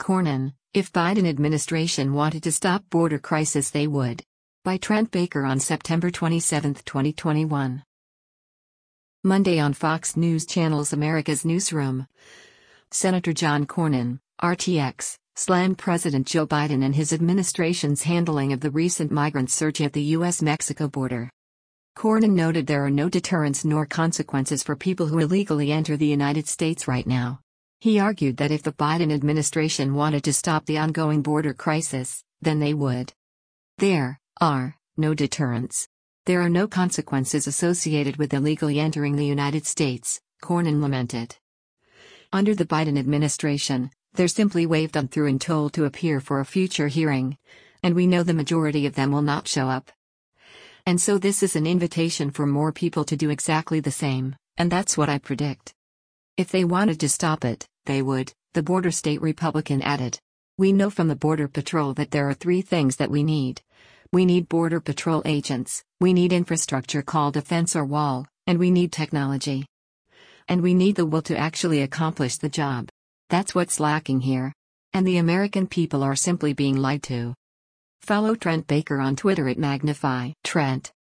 Cornyn, if Biden administration wanted to stop border crisis they would. By Trent Baker on September 27, 2021. Monday on Fox News Channel's America's Newsroom. Senator John Cornyn, RTX, slammed President Joe Biden and his administration's handling of the recent migrant surge at the U.S.-Mexico border. Cornyn noted there are no deterrents nor consequences for people who illegally enter the United States right now. He argued that if the Biden administration wanted to stop the ongoing border crisis, then they would. There are no deterrents. There are no consequences associated with illegally entering the United States, Cornyn lamented. Under the Biden administration, they're simply waved on through and told to appear for a future hearing. And we know the majority of them will not show up. And so this is an invitation for more people to do exactly the same, and that's what I predict. If they wanted to stop it, they would, the border state Republican added. We know from the Border Patrol that there are 3 things that we need. We need Border Patrol agents, we need infrastructure called a fence or wall, and we need technology. And we need the will to actually accomplish the job. That's what's lacking here. And the American people are simply being lied to. Follow Trent Baker on Twitter at Magnify Trent.